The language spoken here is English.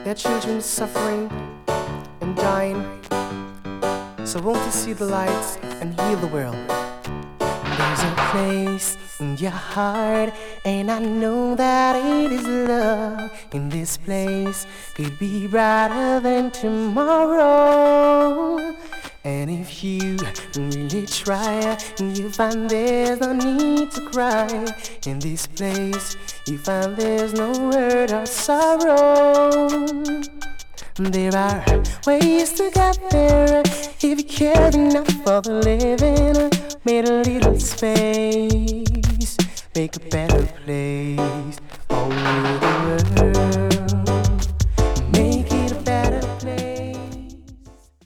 Their children suffering and dying. So won't you see the lights and heal the world? There's a place in your heart, and I know that it is love. In this place could be brighter than tomorrow. And if you really try, you find there's no need to cry. In this place, you find there's no hurt or sorrow. There are ways to get there if you care enough for the living. Made a little space, make a better place.